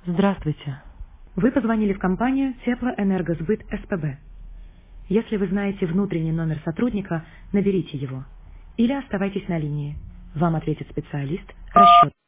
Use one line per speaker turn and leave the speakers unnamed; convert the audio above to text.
Здравствуйте. Вы позвонили в компанию Теплоэнергосбыт СПБ. Если вы знаете внутренний номер сотрудника, наберите его. Или оставайтесь на линии. Вам ответит специалист. Расчет.